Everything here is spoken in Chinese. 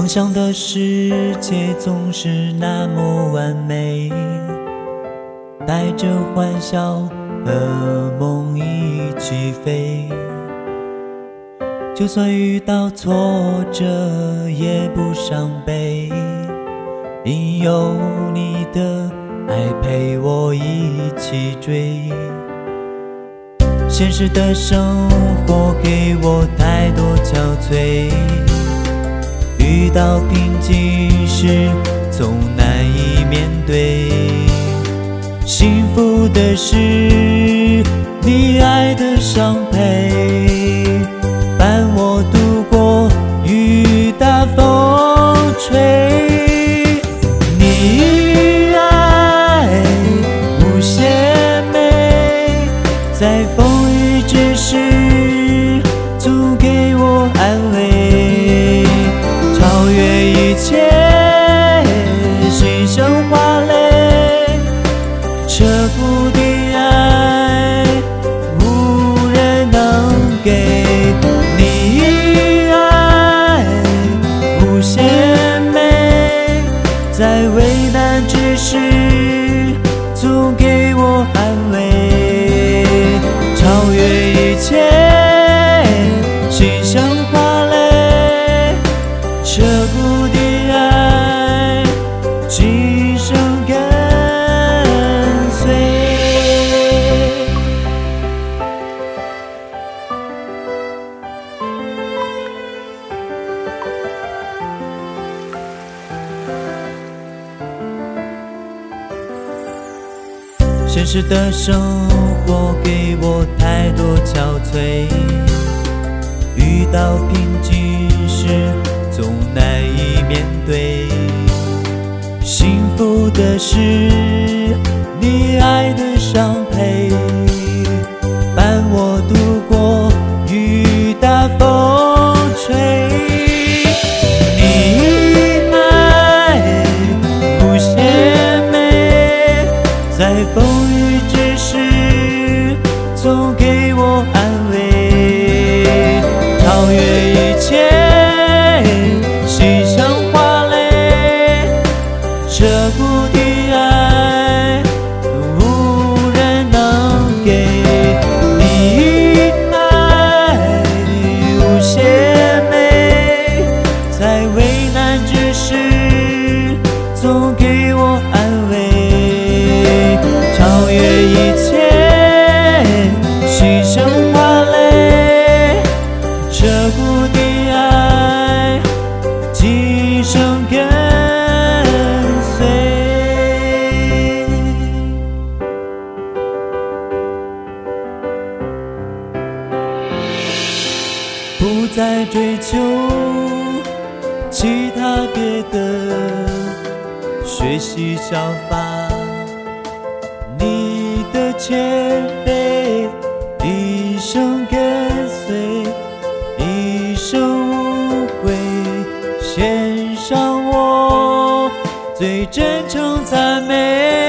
想象的世界总是那么完美，带着欢笑和梦一起飞。就算遇到挫折也不伤悲，因有你的爱陪我一起追。现实的生活给我太多憔悴，遇到瓶颈时总难以面对。幸福的是你爱的相陪，伴我度过雨打风吹。你爱无限美，在风雨之时足给我安慰，超越一切心生华蕾，彻骨的爱无人能给。你爱无限美，在危难之时总给我安慰，超越一切心生华蕾，彻骨的爱今生跟随。现实的生活给我太多憔悴，遇到瓶颈时总难以面对。幸福的是你爱的相陪，伴我度过雨打风吹。你爱无限美，在风雨之时总给我安慰，超越一切心生华蕾，彻骨的爱无人能给。你爱无限美，在危难之时总给我安慰，超越一切心生华蕾，彻骨的爱今生跟随。不再追求其他别的，学习效法你的前辈，一生跟随，一生无悔，献上我最真诚赞美。